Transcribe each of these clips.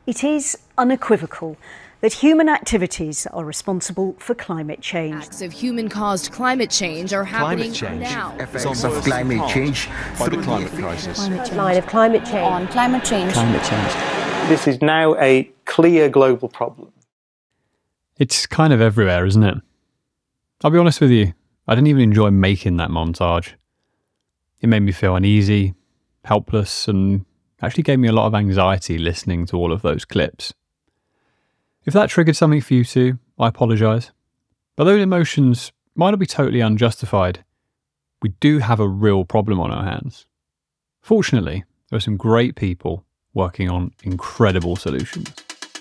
It is unequivocal that human activities are responsible for climate change. Acts of human-caused climate change are happening now. Effects of climate change by the climate crisis. Line of climate change. On climate change. Climate change. This is now a clear global problem. It's kind of everywhere, isn't it? I'll be honest with you, I didn't even enjoy making that montage. It made me feel uneasy, helpless, and actually gave me a lot of anxiety listening to all of those clips. If that triggered something for you too, I apologise. But those emotions might not be totally unjustified. We do have a real problem on our hands. Fortunately, there are some great people working on incredible solutions.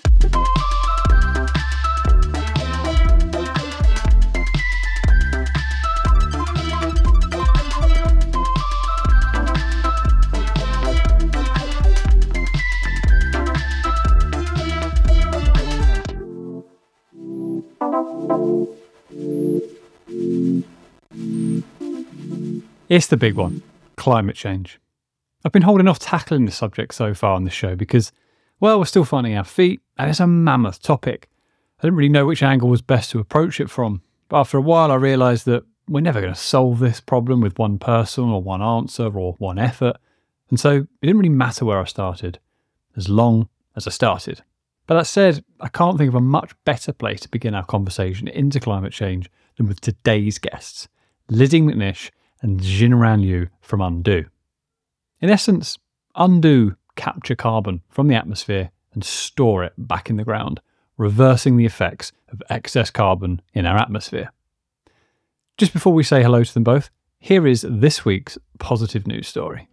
It's the big one, climate change. I've been holding off tackling the subject so far on the show because, well, we're still finding our feet and it's a mammoth topic. I didn't really know which angle was best to approach it from, but after a while I realised that we're never going to solve this problem with one person or one answer or one effort, and so it didn't really matter where I started, as long as I started. But that said, I can't think of a much better place to begin our conversation into climate change than with today's guests, Lizzie McNish and Jinran Liu from Undo. In essence, Undo capture carbon from the atmosphere and store it back in the ground, reversing the effects of excess carbon in our atmosphere. Just before we say hello to them both, here is this week's positive news story.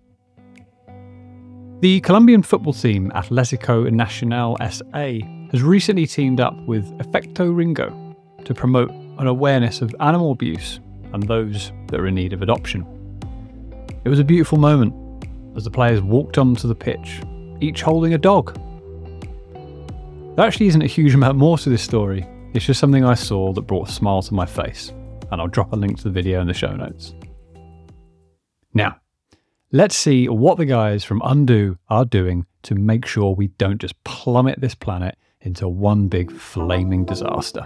The Colombian football team Atlético Nacional SA has recently teamed up with Efecto Ringo to promote an awareness of animal abuse and those that are in need of adoption. It was a beautiful moment as the players walked onto the pitch, each holding a dog. There actually isn't a huge amount more to this story, it's just something I saw that brought a smile to my face, and I'll drop a link to the video in the show notes. Now, let's see what the guys from Undo are doing to make sure we don't just plummet this planet into one big flaming disaster.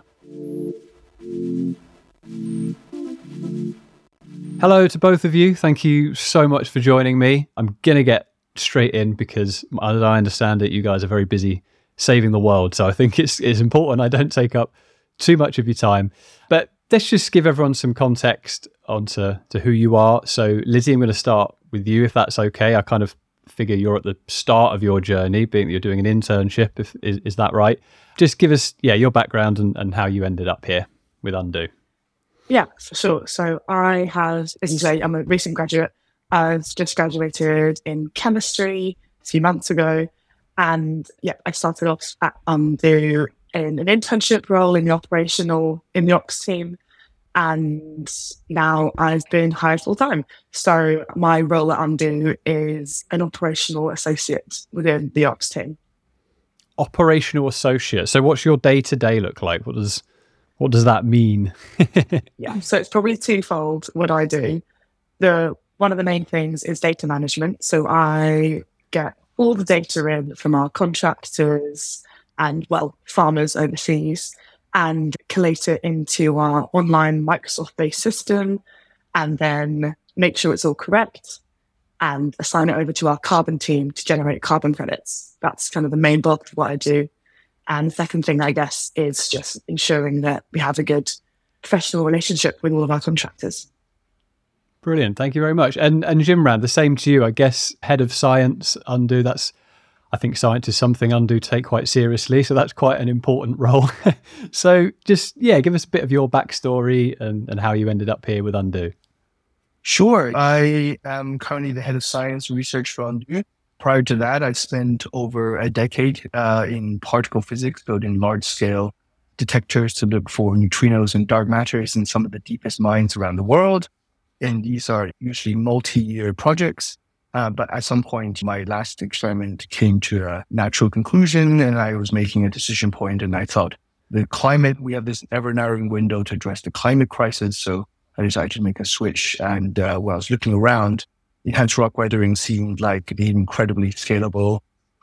Hello to both of you. Thank you so much for joining me. I'm going to get straight in because, as I understand it, you guys are very busy saving the world. So I think it's important I don't take up too much of your time. But let's just give everyone some context onto who you are. So Lizzie, I'm going to start with you, if that's okay. I kind of figure you're at the start of your journey, being that you're doing an internship. Is that right? Just give us your background and how you ended up here with Undo. Yeah, for sure. So I have, as you say, I'm a recent graduate. I just graduated in chemistry a few months ago. And I started off at Undo in an internship role in the ops team. And now I've been hired full time. So my role at Undo is an operational associate within the ops team. Operational associate. So what's your day-to-day look like? What does that mean? So it's probably twofold what I do. One of the main things is data management. So I get all the data in from our contractors and, farmers overseas and collate it into our online Microsoft-based system and then make sure it's all correct and assign it over to our carbon team to generate carbon credits. That's kind of the main bulk of what I do. And the second thing, I guess, is just ensuring that we have a good professional relationship with all of our contractors. Brilliant. Thank you very much. And Jinran, the same to you. I guess head of science, Undo, I think science is something Undo take quite seriously. So that's quite an important role. So just, give us a bit of your backstory and how you ended up here with Undo. Sure. I am currently the head of science research for Undo. Prior to that, I spent over a decade in particle physics, building large-scale detectors to look for neutrinos and dark matters in some of the deepest mines around the world. And these are usually multi-year projects. But at some point, my last experiment came to a natural conclusion, and I was making a decision point, and I thought, the climate, we have this ever-narrowing window to address the climate crisis, so I decided to make a switch. And while I was looking around, enhanced rock weathering seemed like the incredibly scalable,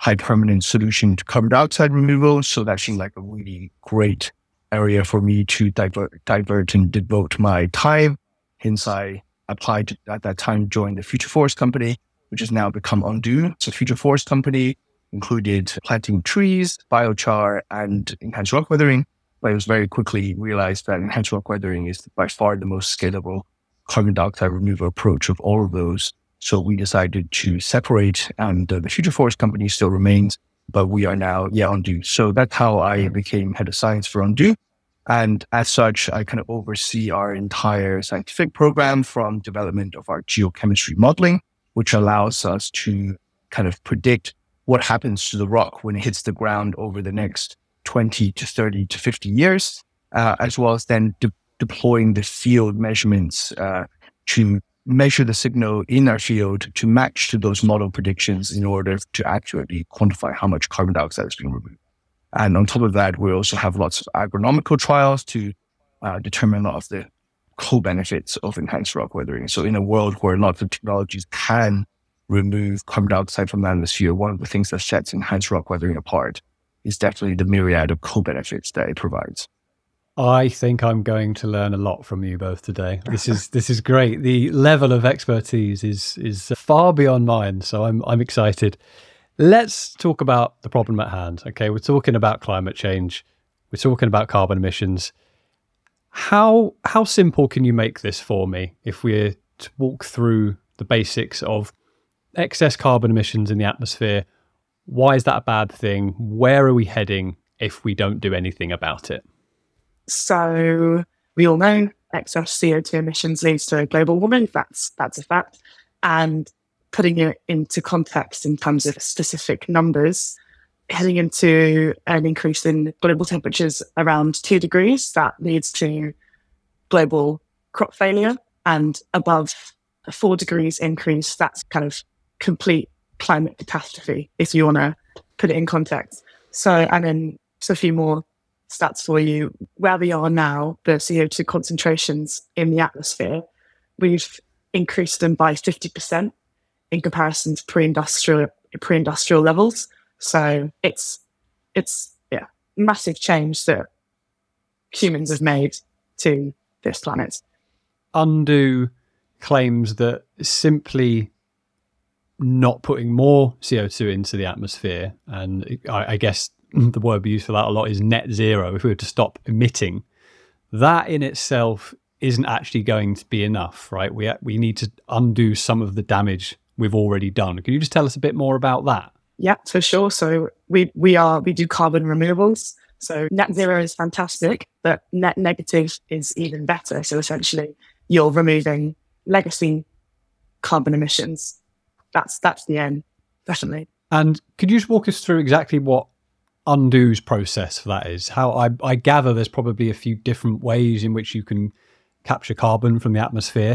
high permanent solution to carbon dioxide removal. So that seemed like a really great area for me to divert and devote my time. Hence, I applied to, at that time, joined the Future Forest company, which has now become Undo. So Future Forest company included planting trees, biochar, and enhanced rock weathering. But it was very quickly realized that enhanced rock weathering is by far the most scalable carbon dioxide removal approach of all of those. So we decided to separate, and the Future Forest company still remains, but we are now, Undo. So that's how I became head of science for Undo. And as such, I kind of oversee our entire scientific program, from development of our geochemistry modeling, which allows us to kind of predict what happens to the rock when it hits the ground over the next 20 to 30 to 50 years, as well as then deploying the field measurements to measure the signal in our field to match to those model predictions in order to accurately quantify how much carbon dioxide is being removed. And on top of that, we also have lots of agronomical trials to determine a lot of the co-benefits of enhanced rock weathering. So in a world where lots of technologies can remove carbon dioxide from the atmosphere, one of the things that sets enhanced rock weathering apart is definitely the myriad of co-benefits that it provides. I think I'm going to learn a lot from you both today. This is great. The level of expertise is far beyond mine, so I'm excited. Let's talk about the problem at hand. Okay, we're talking about climate change. We're talking about carbon emissions. How simple can you make this for me if we're to walk through the basics of excess carbon emissions in the atmosphere? Why is that a bad thing? Where are we heading if we don't do anything about it? So we all know excess CO2 emissions leads to global warming. That's a fact. And putting it into context in terms of specific numbers, heading into an increase in global temperatures around 2 degrees, that leads to global crop failure. And above a 4 degrees increase, that's kind of complete climate catastrophe, if you want to put it in context. So, and then just a few more stats for you. Where we are now, the CO2 concentrations in the atmosphere, we've increased them by 50% in comparison to pre-industrial levels. So it's massive change that humans have made to this planet. Undo claims that simply not putting more CO2 into the atmosphere, and I guess the word we use for that a lot is net zero, if we were to stop emitting, that in itself isn't actually going to be enough, right? We need to undo some of the damage we've already done. Can you just tell us a bit more about that? Yeah, for sure. So we do carbon removals. So net zero is fantastic, but net negative is even better. So essentially, you're removing legacy carbon emissions. That's the end, definitely. And could you just walk us through exactly what Undo's process for that is? How I gather there's probably a few different ways in which you can capture carbon from the atmosphere.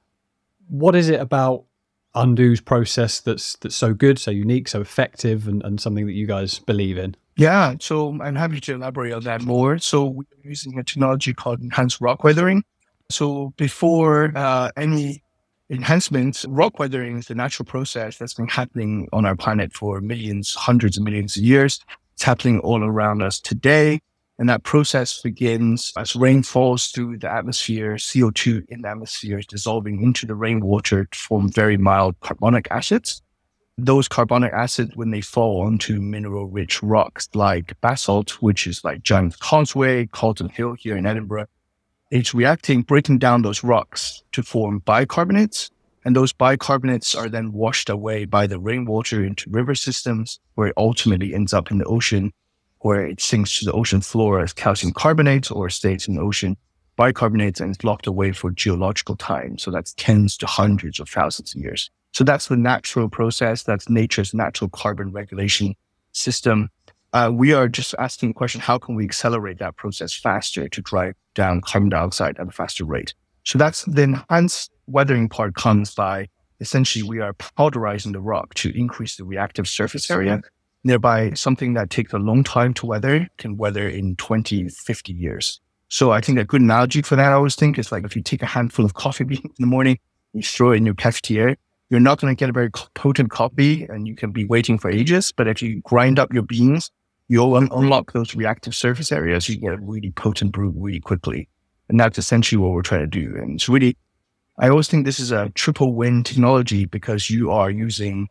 What is it about Undo's process that's so good, so unique, so effective, and something that you guys believe in? Yeah, so I'm happy to elaborate on that more. So we're using a technology called enhanced rock weathering. So before any enhancements, rock weathering is the natural process that's been happening on our planet for millions, hundreds of millions of years. It's happening all around us today. And that process begins as rain falls through the atmosphere. CO2 in the atmosphere is dissolving into the rainwater to form very mild carbonic acids. Those carbonic acids, when they fall onto mineral-rich rocks like basalt, which is like Giant's Causeway, Calton Hill here in Edinburgh, it's reacting, breaking down those rocks to form bicarbonates. And those bicarbonates are then washed away by the rainwater into river systems, where it ultimately ends up in the ocean, where it sinks to the ocean floor as calcium carbonate or stays in the ocean bicarbonates and is locked away for geological time. So that's tens to hundreds of thousands of years. So that's the natural process. That's nature's natural carbon regulation system. We are just asking the question, how can we accelerate that process faster to drive down carbon dioxide at a faster rate? So that's the enhanced weathering part comes by essentially we are powderizing the rock to increase the reactive surface area. Thereby, something that takes a long time to weather can weather in 20, 50 years. So I think a good analogy for that, I always think, is like if you take a handful of coffee beans in the morning, you throw it in your cafetiere, you're not going to get a very potent coffee and you can be waiting for ages. But if you grind up your beans, you'll unlock those reactive surface areas. You get a really potent brew really quickly. And that's essentially what we're trying to do. And it's really, I always think this is a triple win technology because you are using,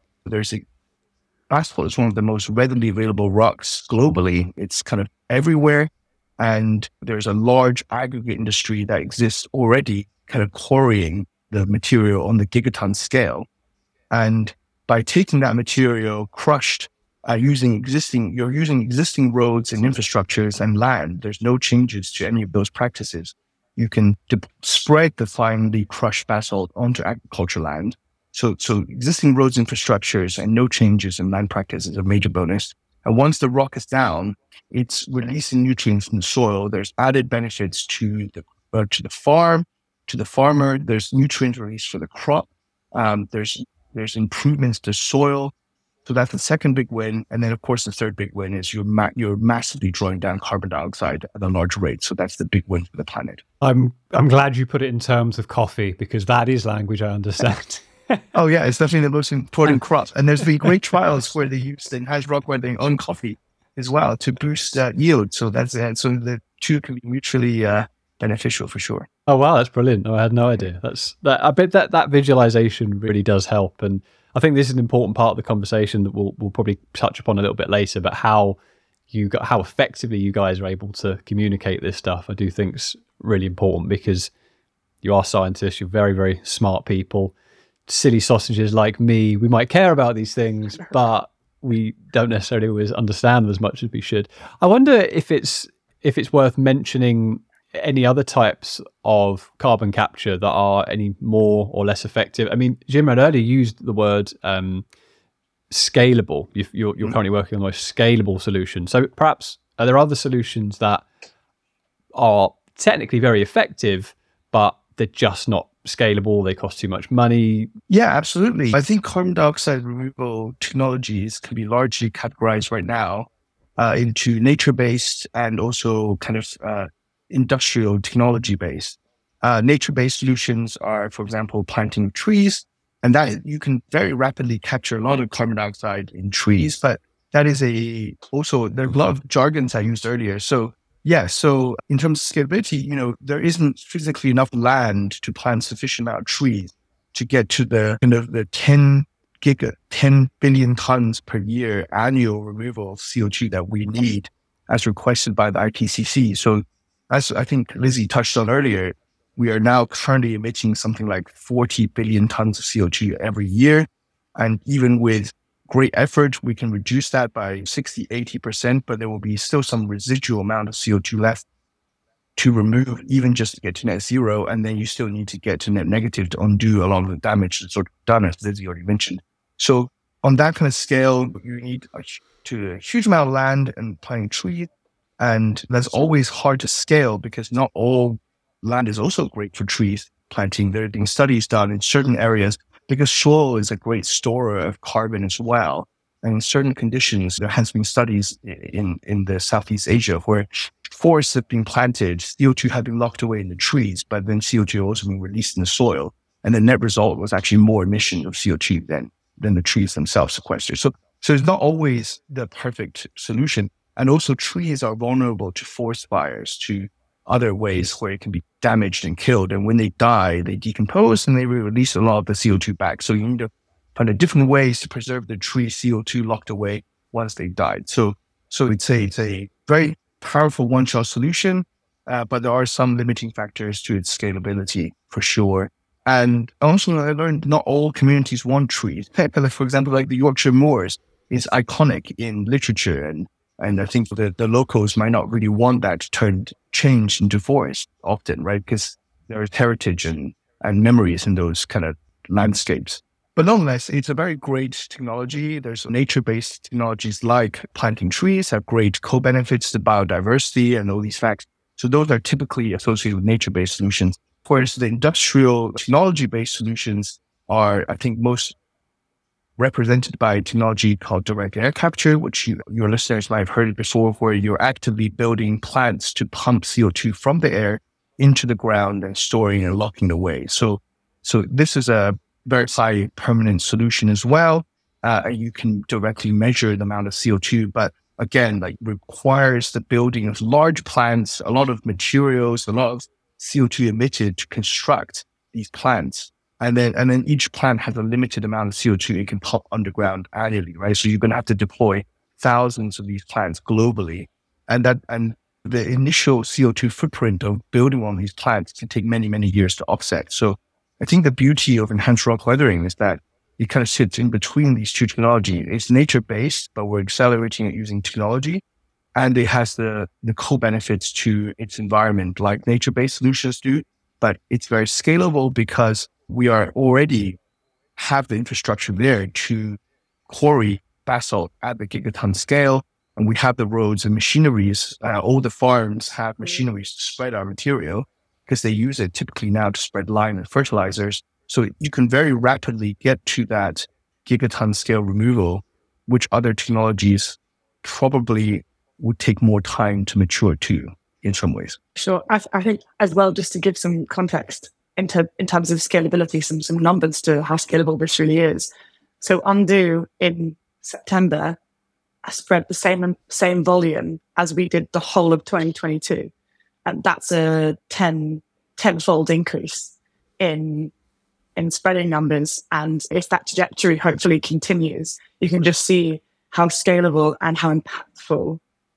asphalt is one of the most readily available rocks globally. It's kind of everywhere. And there's a large aggregate industry that exists already kind of quarrying the material on the gigaton scale. And by taking that material crushed, you're using existing roads and infrastructures and land. There's no changes to any of those practices. You can spread the finely crushed basalt onto agriculture land. So existing roads, infrastructures, and no changes in land practice is a major bonus. And once the rock is down, it's releasing nutrients from the soil. There's added benefits to the farm, to the farmer. There's nutrient release for the crop. There's improvements to soil. So that's the second big win. And then, of course, the third big win is you're massively drawing down carbon dioxide at a large rate. So that's the big win for the planet. I'm glad you put it in terms of coffee because that is language I understand. Oh, yeah, it's definitely the most important crop. And there's been great trials where they used the enhanced rock weathering on coffee as well to boost yield. So so the two can be mutually beneficial for sure. Oh, wow, that's brilliant. I had no idea. I bet that visualization really does help. And I think this is an important part of the conversation that we'll probably touch upon a little bit later, but how effectively you guys are able to communicate this stuff, I do think is really important because you are scientists, you're very, very smart people. Silly sausages like me, we might care about these things, but we don't necessarily always understand them as much as we should. I wonder if it's worth mentioning any other types of carbon capture that are any more or less effective. I mean, Jimran earlier used the word scalable. You're currently working on the most scalable solution. So perhaps are there other solutions that are technically very effective, but they're just not scalable, they cost too much money? Yeah, absolutely. I think carbon dioxide removal technologies can be largely categorized right now into nature-based and also kind of industrial technology-based. Nature-based solutions are, for example, planting trees, and that you can very rapidly capture a lot of carbon dioxide in trees, but that is also, there are a lot of jargons I used earlier. So yeah, so in terms of scalability, there isn't physically enough land to plant sufficient amount of trees to get to the kind of the 10 billion tons per year annual removal of CO2 that we need as requested by the IPCC. So as I think Lizzie touched on earlier, we are now currently emitting something like 40 billion tons of CO2 every year. And even with great effort, we can reduce that by 60, 80%, but there will be still some residual amount of CO2 left to remove, even just to get to net zero. And then you still need to get to net negative to undo a lot of the damage that's sort of done, as Lizzie already mentioned. So on that kind of scale, you need a huge amount of land and planting trees. And that's always hard to scale because not all land is also great for trees planting. There are being studies done in certain areas because soil is a great storer of carbon as well. And in certain conditions, there has been studies in the Southeast Asia where forests have been planted, CO2 had been locked away in the trees, but then CO2 also been released in the soil. And the net result was actually more emission of CO2 than the trees themselves sequestered. So it's not always the perfect solution. And also trees are vulnerable to forest fires, to other ways where it can be damaged and killed. And when they die, they decompose and they release a lot of the CO2 back. So you need to find different ways to preserve the tree CO2 locked away once they've died. So it's a very powerful one-shot solution, but there are some limiting factors to its scalability for sure. And also I learned not all communities want trees. For example, like the Yorkshire Moors is iconic in literature, and I think the locals might not really want that to change into forest often, right? Because there is heritage and memories in those kind of landscapes. But nonetheless, it's a very great technology. There's nature-based technologies like planting trees have great co-benefits to biodiversity and all these facts. So those are typically associated with nature-based solutions. Whereas the industrial technology-based solutions are, I think, most represented by a technology called direct air capture, which your listeners might have heard it before, where you're actively building plants to pump CO2 from the air into the ground and storing and locking it away. So this is a very high permanent solution as well. And you can directly measure the amount of CO2, but again, like requires the building of large plants, a lot of materials, a lot of CO2 emitted to construct these plants. And then each plant has a limited amount of CO2 it can pump underground annually, right? So you're going to have to deploy thousands of these plants globally. And the initial CO2 footprint of building one of these plants can take many, many years to offset. So I think the beauty of enhanced rock weathering is that it kind of sits in between these two technologies. It's nature-based, but we're accelerating it using technology. And it has the co-benefits to its environment like nature-based solutions do. But it's very scalable because we are already have the infrastructure there to quarry basalt at the gigaton scale. And we have the roads and machineries. All the farms have machineries to spread our material because they use it typically now to spread lime and fertilizers. So you can very rapidly get to that gigaton scale removal, which other technologies probably would take more time to mature to in some ways. Sure. I think as well, just to give some context in terms of scalability, some numbers to how scalable this really is. So Undo in September spread the same volume as we did the whole of 2022. And that's a tenfold increase in spreading numbers. And if that trajectory hopefully continues, you can just see how scalable and how impactful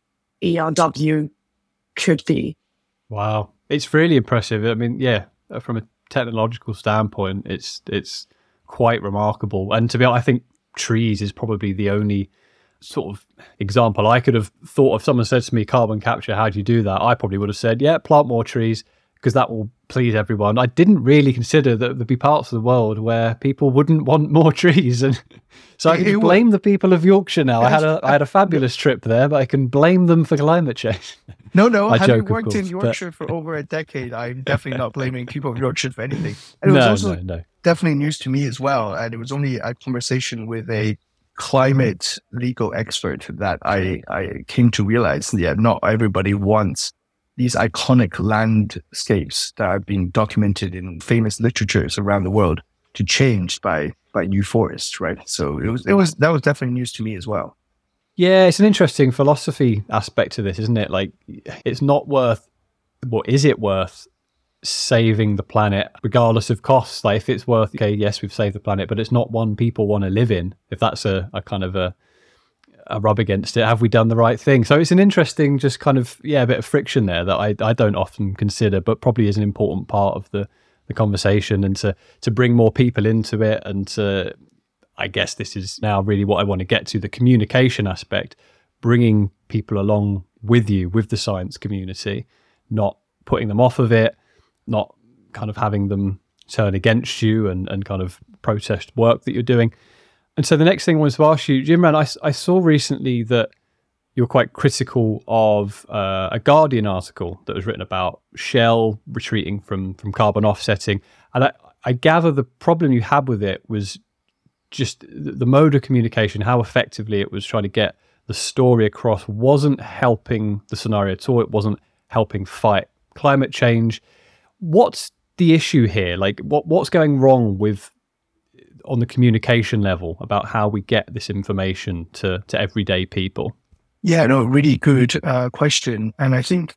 ERW could be. Wow. It's really impressive. I mean, yeah, from a technological standpoint, it's quite remarkable. And to be honest, I think trees is probably the only sort of example I could have thought of. Someone said to me, carbon capture, how do you do that? I probably would have said, yeah, plant more trees, because that will please everyone. I didn't really consider that there'd be parts of the world where people wouldn't want more trees. And so I can blame the people of Yorkshire now. I had a fabulous trip there, but I can blame them for climate change. No, I having joke, worked in Yorkshire for over a decade, I'm definitely not blaming people of Yorkshire for anything. And it was also definitely news to me as well. And it was only a conversation with a climate legal expert that I came to realize that not everybody wants these iconic landscapes that have been documented in famous literatures around the world to change by new forests, right? So that was definitely news to me as well. Yeah, it's an interesting philosophy aspect to this, isn't it? Like, it's not worth, what is it worth saving the planet regardless of costs? Like, if it's worth, okay, yes, we've saved the planet, but it's not one people want to live in. If that's a kind of a rub against it, have we done the right thing? So it's an interesting, just kind of, a bit of friction there that I don't often consider, but probably is an important part of the conversation, and to bring more people into it. And I guess this is now really what I want to get to, the communication aspect, bringing people along with you, with the science community, not putting them off of it, not kind of having them turn against you and kind of protest work that you're doing. And so the next thing I wanted to ask you, Jimran, I saw recently that you're quite critical of a Guardian article that was written about Shell retreating from carbon offsetting. And I gather the problem you had with it was just the mode of communication, how effectively it was trying to get the story across wasn't helping the scenario at all. It wasn't helping fight climate change. What's the issue here? Like, what's going wrong on the communication level about how we get this information to everyday people? Yeah, no, really good question. And I think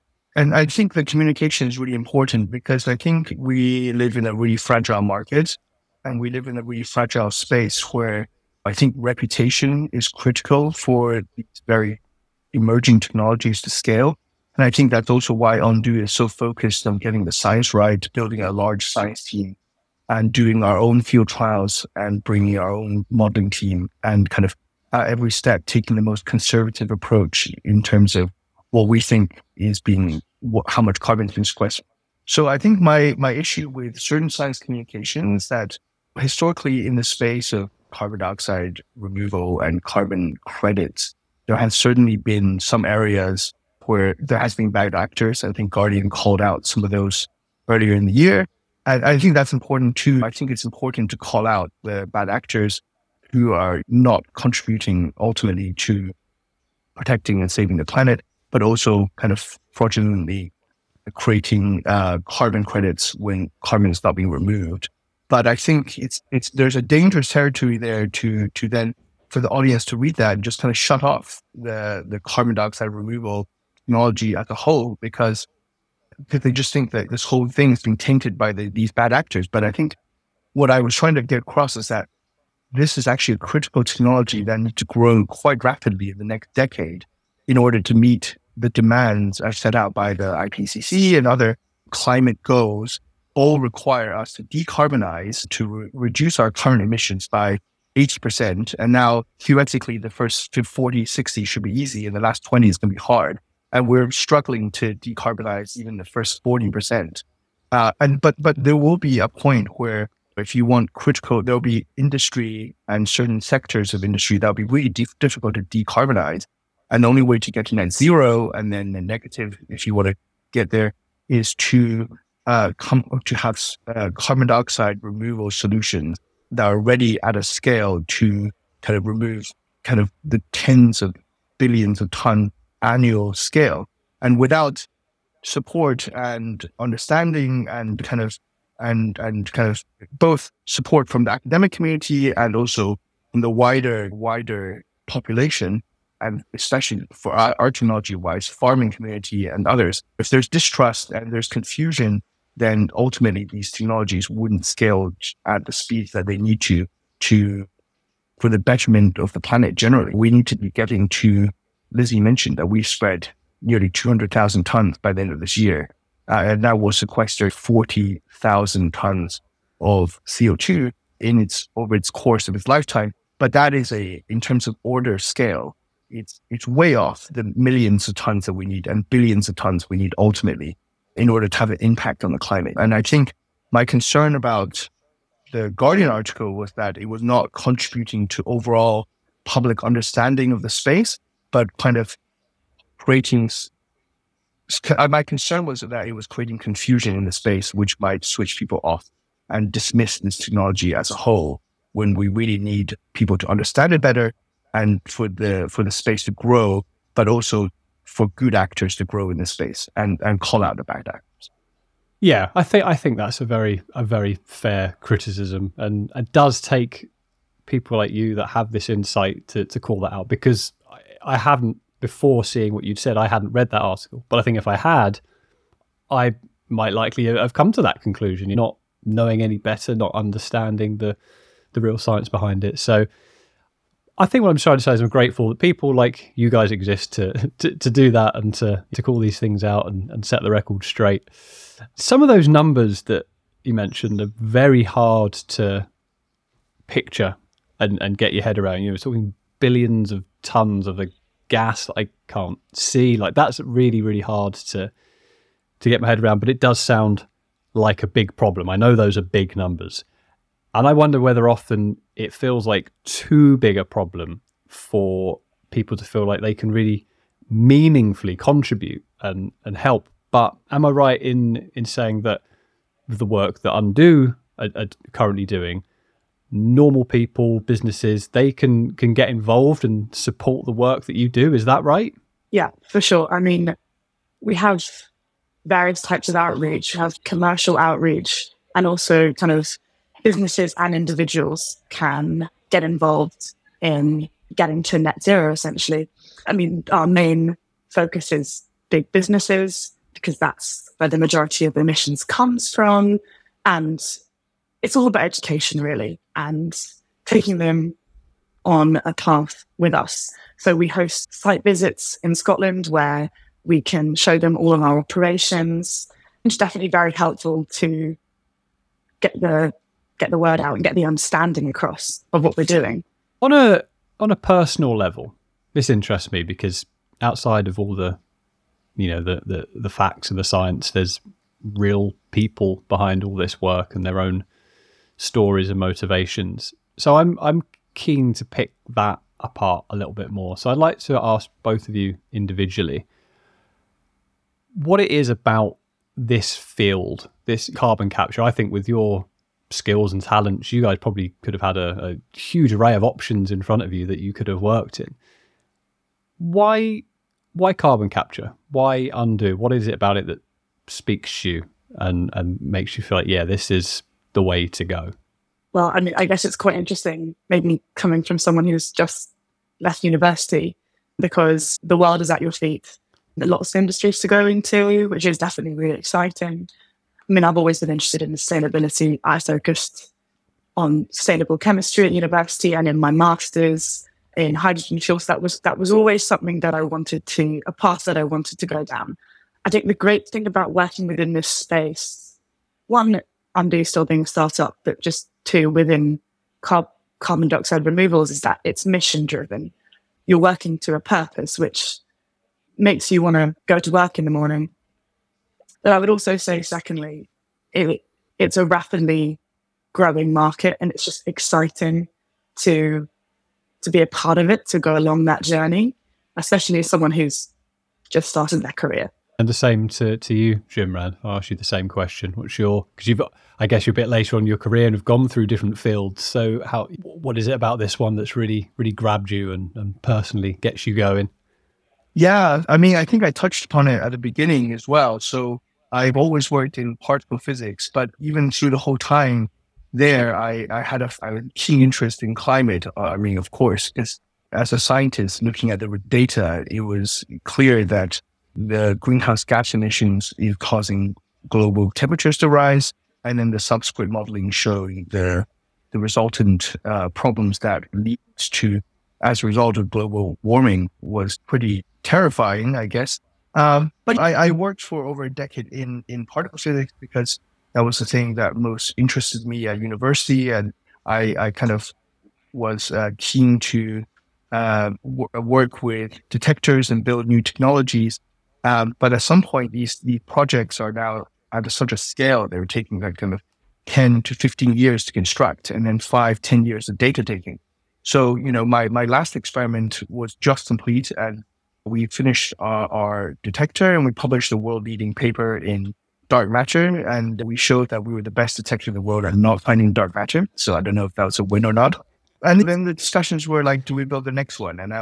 the communication is really important because I think we live in a really fragile market and we live in a really fragile space where I think reputation is critical for these very emerging technologies to scale. And I think that's also why Undo is so focused on getting the science right, building a large science team and doing our own field trials and bringing our own modeling team and kind of at every step taking the most conservative approach in terms of what we think is how much carbon is being sequestered. So I think my issue with certain science communication is that historically in the space of carbon dioxide removal and carbon credits, there has certainly been some areas where there has been bad actors. I think Guardian called out some of those earlier in the year. And I think that's important too. I think it's important to call out the bad actors who are not contributing ultimately to protecting and saving the planet, but also kind of fraudulently creating carbon credits when carbon is not being removed. But I think there's a dangerous territory there to then for the audience to read that and just kind of shut off the carbon dioxide removal technology as a whole because they just think that this whole thing is being tainted by these bad actors. But I think what I was trying to get across is that this is actually a critical technology that needs to grow quite rapidly in the next decade in order to meet the demands as set out by the IPCC and other climate goals. All require us to decarbonize, to reduce our current emissions by 80%. And now, theoretically, the first 40, 60 should be easy, and the last 20 is going to be hard. And we're struggling to decarbonize even the first 40%. But there will be a point where if you want critical, there'll be industry and certain sectors of industry that'll be really difficult to decarbonize. And the only way to get to net zero and then the negative, if you want to get there, is to have carbon dioxide removal solutions that are already at a scale to kind of remove kind of the tens of billions of ton annual scale. And without support and understanding and kind of both support from the academic community and also from the wider population, and especially for our technology-wise, farming community and others, if there's distrust and there's confusion, then ultimately these technologies wouldn't scale at the speed that they need to for the betterment of the planet generally. We need to be getting to, Lizzie mentioned that we spread nearly 200,000 tons by the end of this year. And that will sequester 40,000 tons of CO2 over its course of its lifetime. But that is in terms of order scale, it's way off the millions of tons that we need and billions of tons we need ultimately in order to have an impact on the climate. And I think my concern about the Guardian article was that it was not contributing to overall public understanding of the space, but kind of creating, my concern was that it was creating confusion in the space, which might switch people off and dismiss this technology as a whole, when we really need people to understand it better and for the space to grow, but also for good actors to grow in this space and call out the bad actors. Yeah, I think that's a very fair criticism, and it does take people like you that have this insight to call that out, because I hadn't, before seeing what you'd said, I hadn't read that article. But I think if I had, I might likely have come to that conclusion, not knowing any better, not understanding the real science behind it. So I think what I'm trying to say is I'm grateful that people like you guys exist to do that and to call these things out and set the record straight. Some of those numbers that you mentioned are very hard to picture and get your head around. We're talking billions of tons of a gas that I can't see. Like, that's really, really hard to get my head around, but it does sound like a big problem. I know those are big numbers. And I wonder whether often it feels like too big a problem for people to feel like they can really meaningfully contribute and help. But am I right in saying that the work that Undo are currently doing, normal people, businesses, they can get involved and support the work that you do? Is that right? Yeah, for sure. I mean, we have various types of outreach. We have commercial outreach, and also kind of businesses and individuals can get involved in getting to net zero, essentially. I mean, our main focus is big businesses, because that's where the majority of emissions comes from. And it's all about education, really, and taking them on a path with us. So we host site visits in Scotland where we can show them all of our operations. It's definitely very helpful to get the word out and get the understanding across of what we're doing. On a personal level, this interests me because outside of all the facts and the science, there's real people behind all this work and their own stories and motivations. So I'm keen to pick that apart a little bit more. So I'd like to ask both of you individually what it is about this field, this carbon capture. I think with your skills and talents, you guys probably could have had a huge array of options in front of you that you could have worked in. Why carbon capture? Why Undo? What is it about it that speaks to you and makes you feel like, yeah, this is the way to go? Well, I mean, I guess it's quite interesting, maybe coming from someone who's just left university, because the world is at your feet. Lots of industries to go into, which is definitely really exciting. I mean, I've always been interested in sustainability. I focused on sustainable chemistry at university, and in my master's in hydrogen fuels, that was always something that a path that I wanted to go down. I think the great thing about working within this space, one, Undo still being a startup, but just two, within carbon dioxide removals, is that it's mission driven. You're working to a purpose, which makes you want to go to work in the morning. But I would also say, secondly, it's a rapidly growing market, and it's just exciting to be a part of it, to go along that journey, especially as someone who's just started their career. And the same to you, Jimran. I'll ask you the same question. Because I guess you're a bit later on in your career and have gone through different fields. So what is it about this one that's really, really grabbed you and personally gets you going? Yeah, I mean, I think I touched upon it at the beginning as well. So I've always worked in particle physics, but even through the whole time there, I had a keen interest in climate. I mean, of course, because as a scientist looking at the data, it was clear that the greenhouse gas emissions is causing global temperatures to rise, and then the subsequent modeling showing the resultant problems that leads to as a result of global warming was pretty terrifying, I guess. But I worked for over a decade in particle physics because that was the thing that most interested me at university, and I kind of was keen to work with detectors and build new technologies. But at some point, these projects are now at such a scale, they're taking like kind of 10 to 15 years to construct, and then 5-10 years of data taking. So, my last experiment was just complete, and we finished our detector, and we published a world-leading paper in dark matter, and we showed that we were the best detector in the world at not finding dark matter. So I don't know if that was a win or not. And then the discussions were like, do we build the next one? And I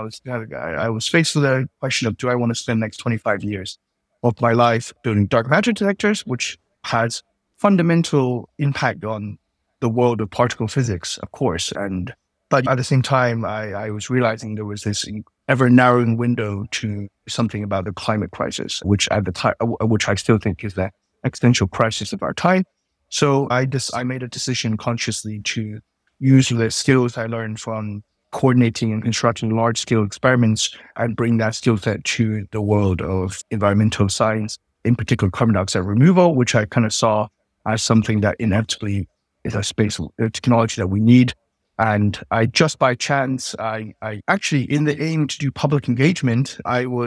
was faced with the question of, do I want to spend the next 25 years of my life building dark matter detectors, which has fundamental impact on the world of particle physics, of course. But at the same time, I was realizing there was this ever narrowing window to something about the climate crisis, which at the time, which I still think is the existential crisis of our time. So I made a decision consciously to use the skills I learned from coordinating and constructing large-scale experiments and bring that skill set to the world of environmental science, in particular carbon dioxide removal, which I kind of saw as something that inevitably is a technology that we need. And I just by chance, I actually, in the aim to do public engagement,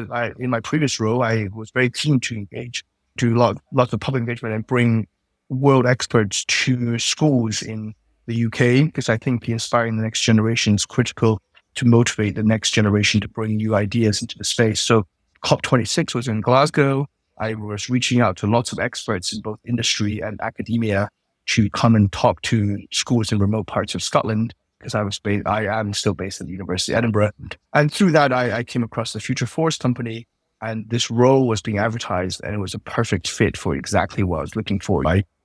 in my previous role, I was very keen to do lots of public engagement and bring world experts to schools in the UK, because I think inspiring the next generation is critical to motivate the next generation to bring new ideas into the space. So COP26 was in Glasgow. I was reaching out to lots of experts in both industry and academia to come and talk to schools in remote parts of Scotland, because I am still based at the University of Edinburgh. And through that, I came across the Future Force company, and this role was being advertised, and it was a perfect fit for exactly what I was looking for.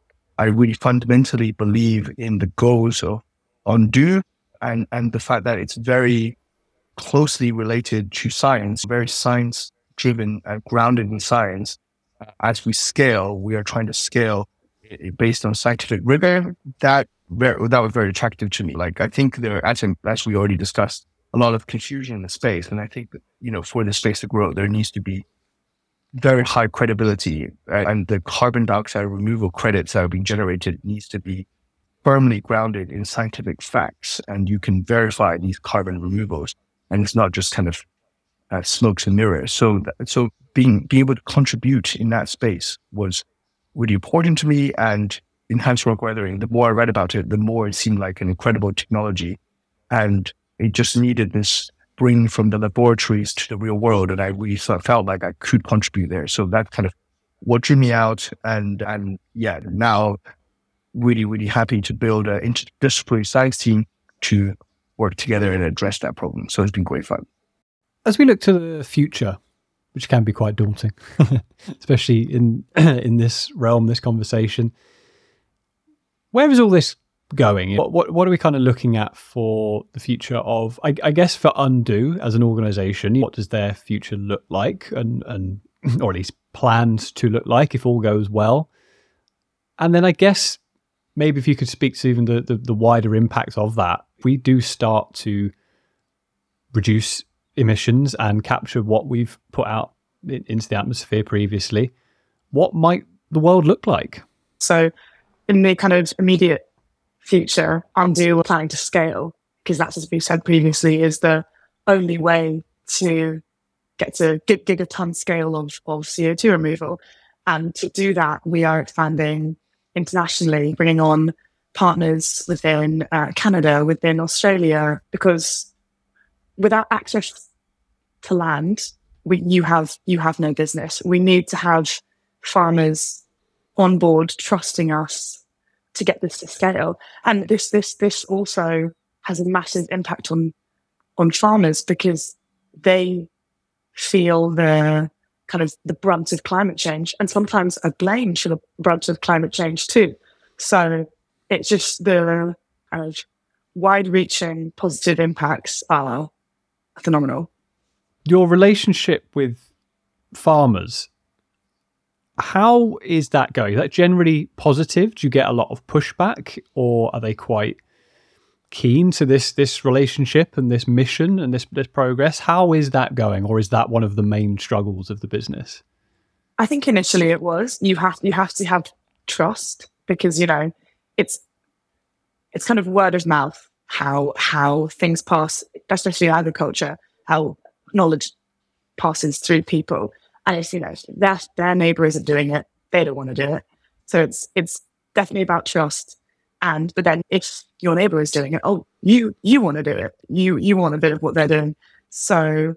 I really fundamentally believe in the goals of Undo and the fact that it's very closely related to science, very science-driven and grounded in science. As we scale, we are trying to scale based on scientific rigor. That was very attractive to me. Like, I think there, as we already discussed, a lot of confusion in the space. And I think that, for the space to grow, there needs to be very high credibility, right? And the carbon dioxide removal credits that are being generated needs to be firmly grounded in scientific facts. And you can verify these carbon removals. And it's not just kind of smokes and mirrors. So being able to contribute in that space was really important to me. And enhanced rock weathering, the more I read about it, the more it seemed like an incredible technology. And it just needed this bring from the laboratories to the real world. And I really felt like I could contribute there. So that kind of what drew me out. And yeah, now really, really happy to build an interdisciplinary science team to work together and address that problem. So it's been great fun. As we look to the future, which can be quite daunting, especially in this realm, this conversation, where is all this going? What are we kind of looking at for the future of, I guess, for Undo as an organization? What does their future look like, and or at least plans to look like if all goes well? And then I guess maybe if you could speak to even the wider impact of that. If we do start to reduce emissions and capture what we've put out into the atmosphere previously, what might the world look like? So in the kind of immediate future, Undo, we're planning to scale, because that's, as we've said previously, is the only way to get to gigaton scale of CO2 removal. And to do that, we are expanding internationally, bringing on partners within Canada, within Australia, because without access to land, you have no business. We need to have farmers on board trusting us to get this to scale. And this also has a massive impact on farmers, because they feel the kind of the brunt of climate change, and sometimes are blamed for the brunt of climate change too. So it's just the kind of wide-reaching positive impacts are phenomenal. Your relationship with farmers, how is that going? Is that generally positive? Do you get a lot of pushback, or are they quite keen to this relationship and this mission and this progress? How is that going, or is that one of the main struggles of the business? I think initially it was. You have to have trust, because it's kind of word of mouth how things pass, especially in agriculture, how knowledge passes through people. And it's their neighbor isn't doing it, they don't want to do it. So it's definitely about trust. But then if your neighbor is doing it, you want to do it. You want a bit of what they're doing. So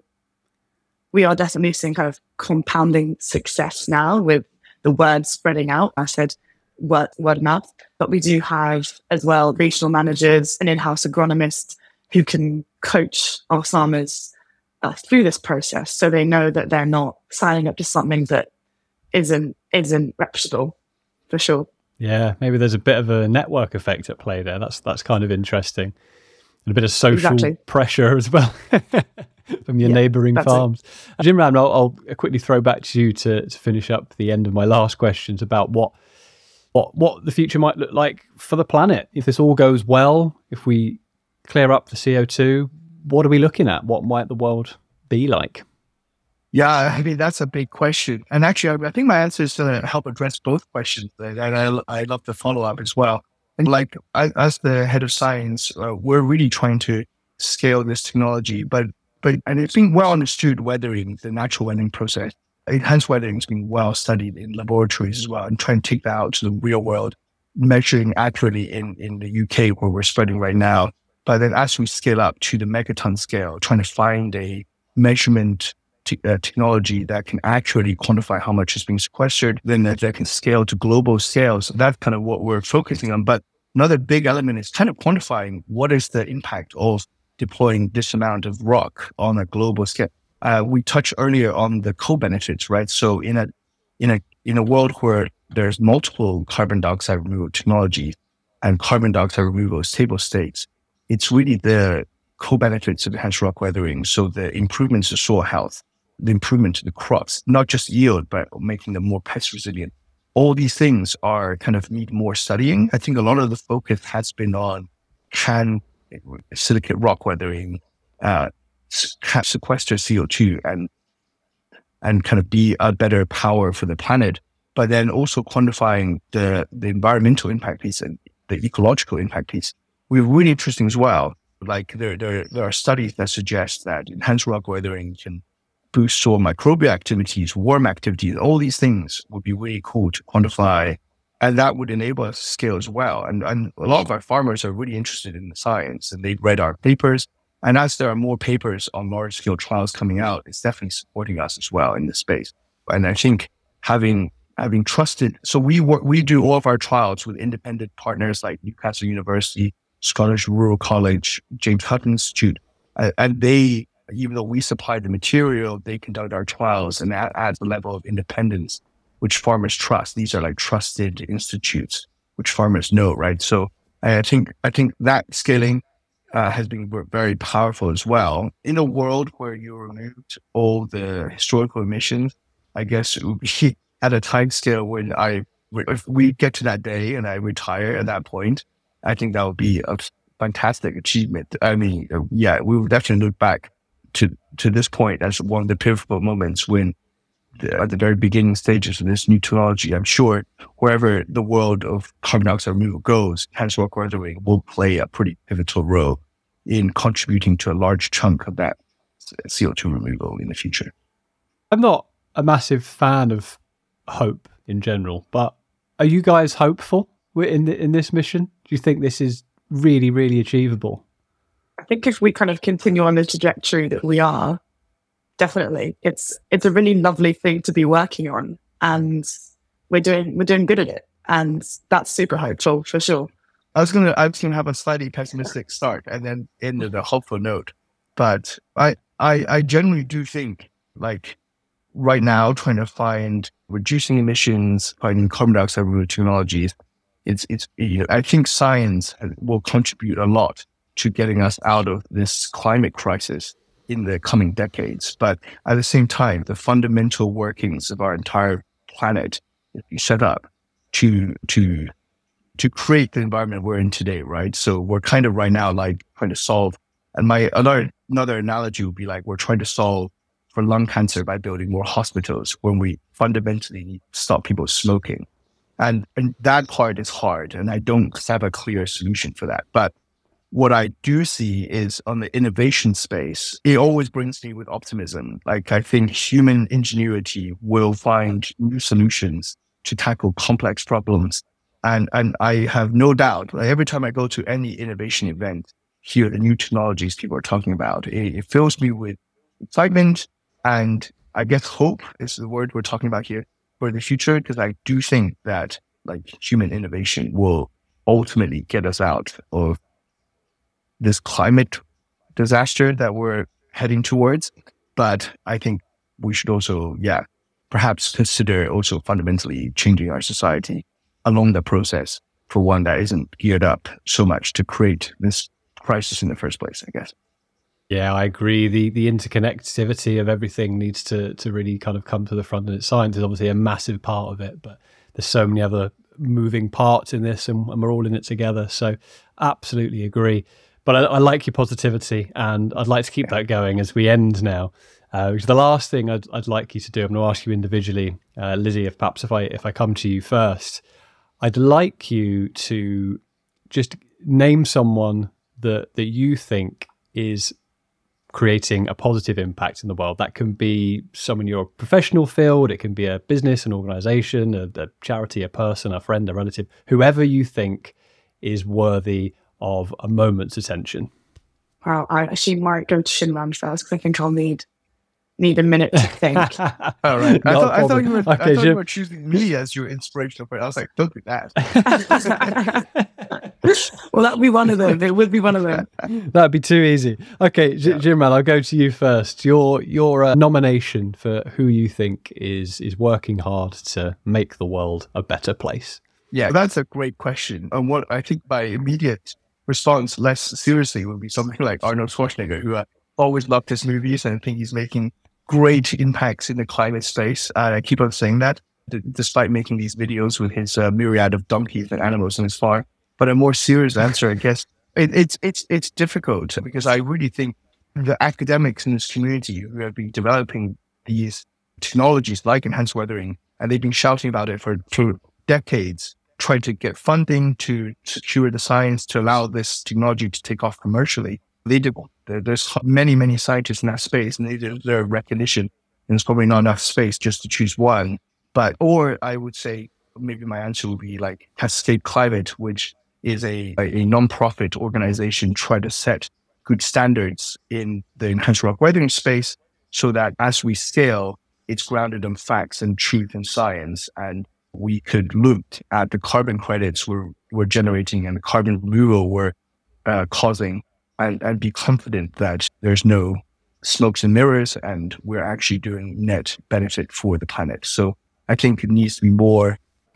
we are definitely seeing kind of compounding success now with the word spreading out. I said word of mouth, but we do have as well regional managers and in-house agronomists who can coach our farmers through this process, so they know that they're not signing up to something that isn't reputable, for sure. Yeah, maybe there's a bit of a network effect at play there. That's kind of interesting. And a bit of social pressure as well from your neighbouring farms. Jimran, I'll quickly throw back to you to finish up the end of my last questions about what the future might look like for the planet. If this all goes well, if we clear up the CO2, what are we looking at? What might the world be like? Yeah, I mean, that's a big question. And actually, I think my answer is to help address both questions. And I love the follow-up as well. And as the head of science, we're really trying to scale this technology. And it's been well understood weathering, the natural weathering process. Enhanced weathering has been well studied in laboratories as well, and trying to take that out to the real world, measuring accurately in the UK where we're spreading right now. But then as we scale up to the megaton scale, trying to find a measurement technology that can actually quantify how much is being sequestered, then that can scale to global scale. So that's kind of what we're focusing on. But another big element is kind of quantifying what is the impact of deploying this amount of rock on a global scale. We touched earlier on the co-benefits, right? So in a world where there's multiple carbon dioxide removal technologies and carbon dioxide removal is table stakes, it's really the co-benefits of enhanced rock weathering. So the improvements to soil health, the improvement to the crops, not just yield, but making them more pest resilient. All these things are kind of need more studying. I think a lot of the focus has been on can silicate rock weathering sequester CO2 and kind of be a better power for the planet, but then also quantifying the environmental impact piece and the ecological impact piece. We're really interesting as well. Like there are studies that suggest that enhanced rock weathering can boost soil microbial activities, worm activities. All these things would be really cool to quantify, and that would enable us to scale as well. And a lot of our farmers are really interested in the science, and they read our papers. And as there are more papers on large scale trials coming out, it's definitely supporting us as well in this space. And I think having trusted, so we do all of our trials with independent partners like Newcastle University, Scottish Rural College, James Hutton Institute, and they, even though we supply the material, they conduct our trials, and that adds a level of independence, which farmers trust. These are like trusted institutes, which farmers know, right? So And I think that scaling has been very powerful as well. In a world where you removed all the historical emissions, I guess it would be at a time scale when if we get to that day and I retire at that point, I think that would be a fantastic achievement. I mean, yeah, we would definitely look back to this point as one of the pivotal moments when at the very beginning stages of this new technology. I'm sure wherever the world of carbon dioxide removal goes, enhanced rock weathering will play a pretty pivotal role in contributing to a large chunk of that CO2 removal in the future. I'm not a massive fan of hope in general, but are you guys hopeful in this mission? Do you think this is really, really achievable? I think if we kind of continue on the trajectory that we are, definitely, it's a really lovely thing to be working on, and we're doing good at it, and that's super hopeful for sure. I was gonna have a slightly pessimistic start and then end on a hopeful note, but I generally do think, like, right now, trying to find reducing emissions, finding carbon dioxide removal technologies, I think science will contribute a lot to getting us out of this climate crisis in the coming decades. But at the same time, the fundamental workings of our entire planet is set up to create the environment we're in today, right? So we're kind of right now like trying to solve, and another analogy would be like we're trying to solve for lung cancer by building more hospitals when we fundamentally need to stop people smoking. And that part is hard, and I don't have a clear solution for that. But what I do see is on the innovation space, it always brings me with optimism. Like, I think human ingenuity will find new solutions to tackle complex problems. And I have no doubt, like, every time I go to any innovation event, hear the new technologies people are talking about, it fills me with excitement, and I guess hope is the word we're talking about here for the future, because I do think that, like, human innovation will ultimately get us out of this climate disaster that we're heading towards. But I think we should also, perhaps consider also fundamentally changing our society along the process for one that isn't geared up so much to create this crisis in the first place, I guess. Yeah, I agree. The interconnectivity of everything needs to really kind of come to the front, and science is obviously a massive part of it, but there's so many other moving parts in this, and we're all in it together. So absolutely agree. But I like your positivity, and I'd like to keep that going as we end now. Because the last thing I'd like you to do, I'm going to ask you individually, Lizzie, if I come to you first, I'd like you to just name someone that you think is creating a positive impact in the world. That can be someone in your professional field, it can be a business, an organization, a charity, a person, a friend, a relative, whoever you think is worthy of a moment's attention. Wow, I actually might go to Shinran first, because I think I'll need a minute to think. All right. I thought you were choosing me as your inspirational friend. I was like, don't do that. Well, that'd be one of them. It would be one of them. That'd be too easy. Okay, Jim-Ran, I'll go to you first. Your nomination for who you think is working hard to make the world a better place. Yeah, that's a great question. And what I think my immediate response, less seriously, would be something like Arnold Schwarzenegger, who I always loved his movies and I think he's making great impacts in the climate space. I keep on saying that, despite making these videos with his myriad of donkeys and animals in his farm. But a more serious answer, I guess, it's difficult, because I really think the academics in this community who have been developing these technologies like enhanced weathering, and they've been shouting about it for decades, trying to get funding to secure the science to allow this technology to take off commercially. They do. There's many, many scientists in that space, and they deserve recognition. And there's probably not enough space just to choose one. Or I would say maybe my answer would be like Cascade Climate, which is a non-profit organization trying to set good standards in the enhanced rock weathering space, so that as we scale, it's grounded in facts and truth and science. And we could look at the carbon credits we're generating and the carbon removal we're causing, and be confident that there's no smokes and mirrors, and we're actually doing net benefit for the planet. So I think it needs to be more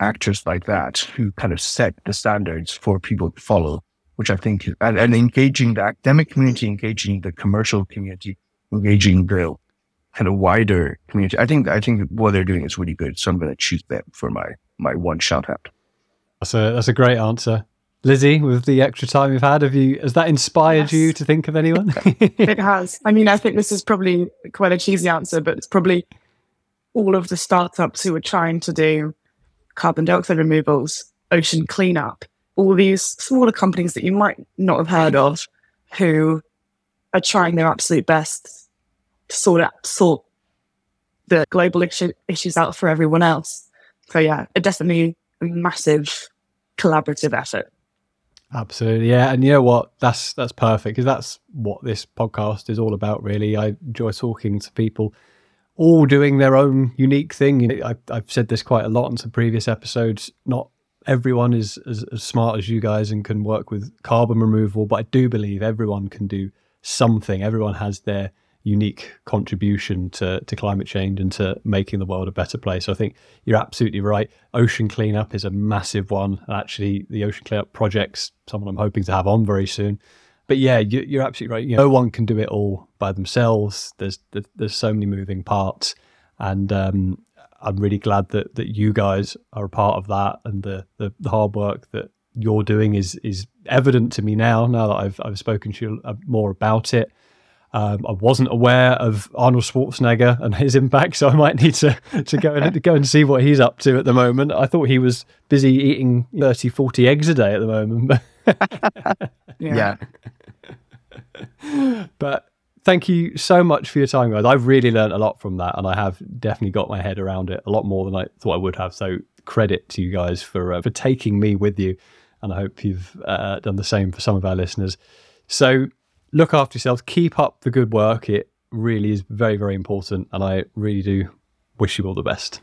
actors like that who kind of set the standards for people to follow, which I think, and engaging the academic community, engaging the commercial community, engaging the kind of wider community. I think what they're doing is really good. So I'm going to choose them for my one shout out. That's a great answer. Lizzie, with the extra time you've had, has that inspired you to think of anyone? It has. I mean, I think this is probably quite a cheesy answer, but it's probably all of the startups who are trying to do carbon dioxide removals, ocean cleanup, all these smaller companies that you might not have heard of who are trying their absolute best to sort the global issues out for everyone else. So yeah, definitely a massive collaborative effort. Absolutely, yeah. And you know what? That's perfect, because that's what this podcast is all about, really. I enjoy talking to people all doing their own unique thing. I've said this quite a lot in some previous episodes. Not everyone is as smart as you guys and can work with carbon removal, but I do believe everyone can do something. Everyone has their unique contribution to climate change and to making the world a better place. So I think you're absolutely right. Ocean cleanup is a massive one. Actually, the ocean cleanup project's someone I'm hoping to have on very soon. But yeah, you're absolutely right. No one can do it all by themselves. There's so many moving parts, and I'm really glad that you guys are a part of that, and the hard work that you're doing is evident to me now that I've spoken to you more about it. I wasn't aware of Arnold Schwarzenegger and his impact, so I might need to go and see what he's up to at the moment. I thought he was busy eating 30, 40 eggs a day at the moment. Yeah. But thank you so much for your time, guys. I've really learned a lot from that, and I have definitely got my head around it a lot more than I thought I would have. So credit to you guys for taking me with you, and I hope you've done the same for some of our listeners. So look after yourselves. Keep up the good work. It really is very, very important, and I really do wish you all the best.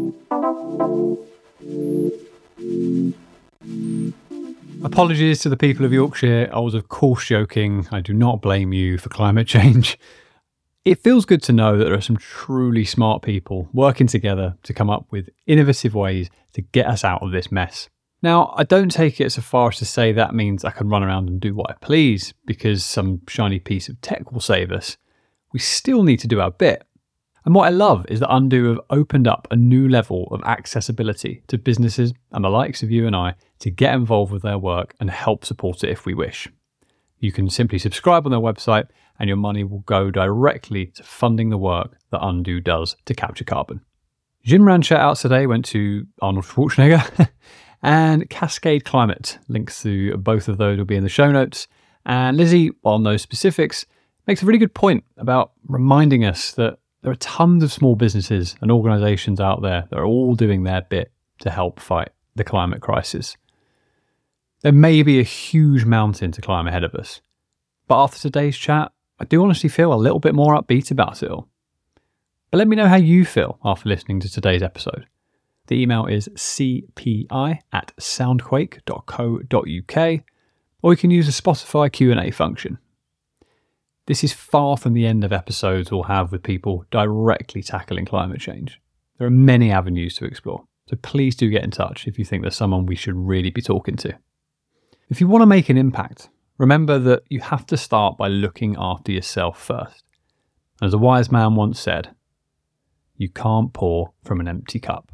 Apologies to the people of Yorkshire. I was of course joking. I do not blame you for climate change. It feels good to know that there are some truly smart people working together to come up with innovative ways to get us out of this mess. Now, I don't take it so far as to say that means I can run around and do what I please because some shiny piece of tech will save us. We still need to do our bit. And what I love is that Undo have opened up a new level of accessibility to businesses and the likes of you and I to get involved with their work and help support it if we wish. You can simply subscribe on their website and your money will go directly to funding the work that Undo does to capture carbon. Jinran shout-outs today went to Arnold Schwarzenegger and Cascade Climate. Links to both of those will be in the show notes. And Lizzie, on those specifics, makes a really good point about reminding us that there are tons of small businesses and organisations out there that are all doing their bit to help fight the climate crisis. There may be a huge mountain to climb ahead of us, but after today's chat, I do honestly feel a little bit more upbeat about it all. But let me know how you feel after listening to today's episode. The email is cpi@soundquake.co.uk, or you can use the Spotify Q&A function. This is far from the end of episodes we'll have with people directly tackling climate change. There are many avenues to explore, so please do get in touch if you think there's someone we should really be talking to. If you want to make an impact, remember that you have to start by looking after yourself first. As a wise man once said, you can't pour from an empty cup.